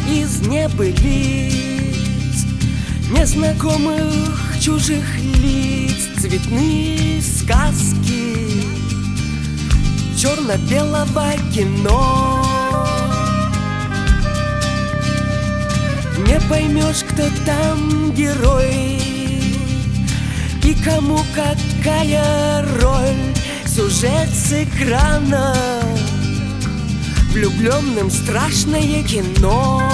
из небылиц, незнакомых чужих лиц, цветные сказки черно-белого кино. Не поймешь, кто там герой и кому какая роль. Сюжет с экрана, влюбленным страшное кино.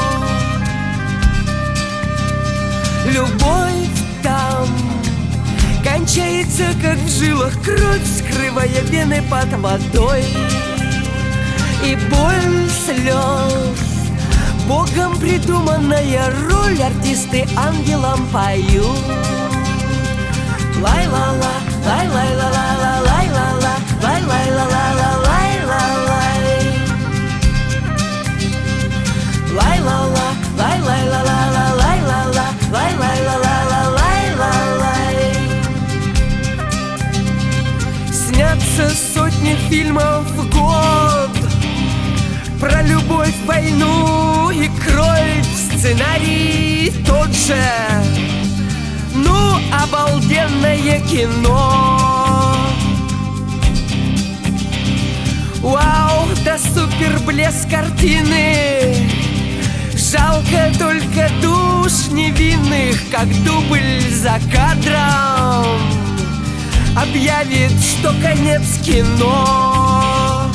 Любовь там кончается, как в жилах кровь, скрывая вены под водой. И боль слез, Богом придуманная роль, артисты ангелам поют. Лай-ла-ла, лай-лай-ла-ла-ла, лай-ла-ла, лай-лай-ла-ла-ла, лай-ла-лай. Лай-ла-ла, лай-лай-ла-ла-ла, лай-ла-ла, лай-лай-ла-ла-ла, лай-ла-лай. Снятся сотни фильмов в год про любовь, войну и кровь. Сценарий тот же, ну, обалденное кино. Вау, да супер блеск картины. Жалко только душ невинных, как дубль за кадром объявит, что конец кино.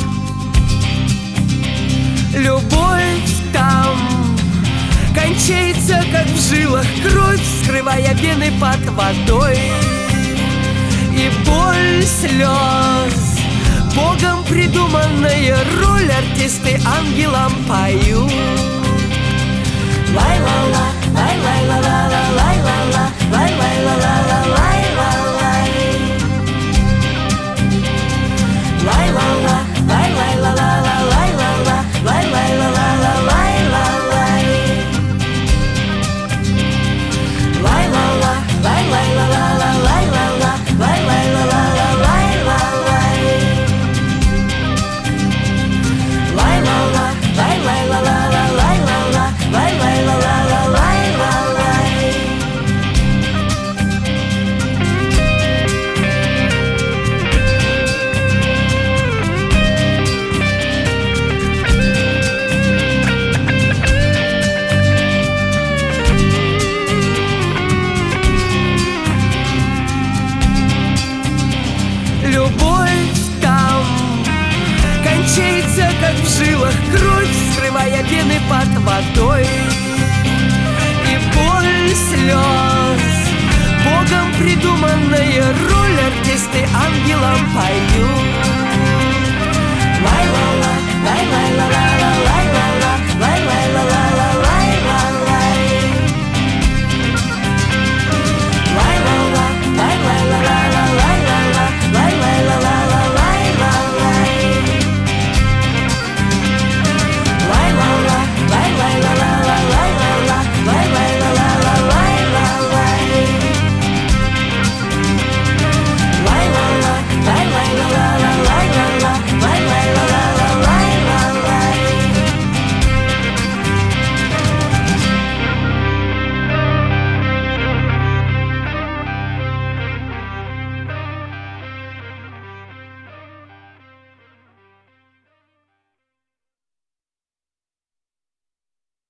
Любовь там кончается, как в жилах кровь, скрывая вены под водой. И боль слез, Богом придуманная роль, артисты ангелам поют. Лай-ла-ла, лай-лай-ла-ла-ла, лай-ла-ла, лай-лай-ла-ла-ла, лай-ла-лай. Лай-ла-ла, лай-лай-ла-ла-ла, лай-ла-ла, лай-лай-ла-ла-ла, лай-ла-лай. Лай-ла-ла, лай-лай-ла-ла-ла, лай-ла-ла, лай-лай-ла-ла-ла, лай-ла-лай. Лай-ла-ла, лай-лай-ла-ла-ла, лай-ла-ла, лай-лай-ла-ла-ла, лай-ла-лай. Любовь там кончается, как в жилах кровь, скрывая вены под водой. И боль слез, Богом придуманная роль, артисты ангелам поют.